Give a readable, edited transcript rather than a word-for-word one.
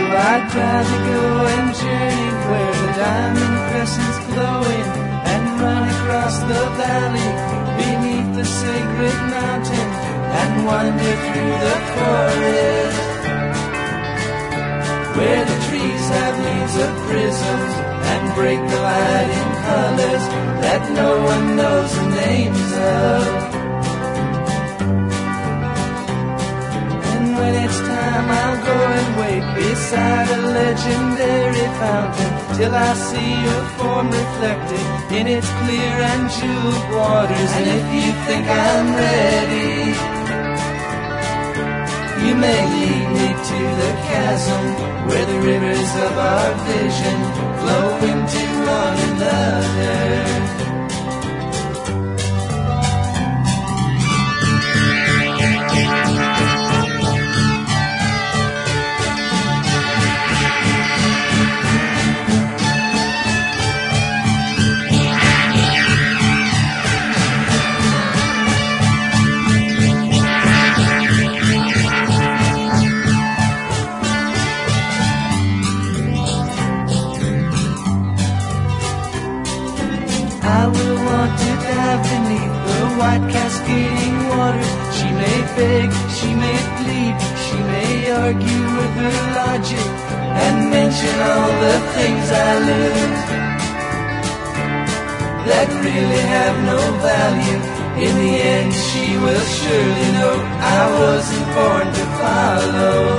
I'd proudly go and journey where the diamond crescent's glowing, and run across the valley beneath the sacred mountain, and wander through the forest where the trees have leaves of prisms and break the light in colors that no one knows the names of. And when it's time, I'll go and wait beside a legendary fountain till I see your form reflected in its clear and jeweled waters. And if you think I'm ready, you may lead me to the chasm where the rivers of our vision flow into one another. Beneath the white cascading waters, she may beg, she may plead, she may argue with her logic and mention all the things I lose that really have no value. In the end, she will surely know I wasn't born to follow.